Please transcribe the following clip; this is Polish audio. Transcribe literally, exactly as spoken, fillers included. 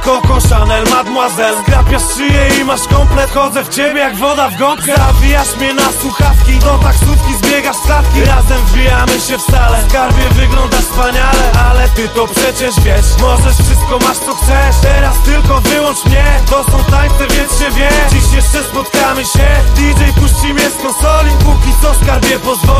Coco, Chanel, Mademoiselle. Skrapiasz szyję i masz komplet. Chodzę w ciebie jak woda w gąbkę. Zawijasz mnie na słuchawki, do taksówki zbiegasz stawki. Razem wbijamy się w salę. Skarbie, wyglądasz wspaniale, ale ty to przecież wiesz. Możesz wszystko, masz co chcesz. Teraz tylko wyłącz mnie. To są tańce, więc się wie. Dziś jeszcze spotkamy się. D J puści mnie z konsoli. Póki co skarbie pozwoli.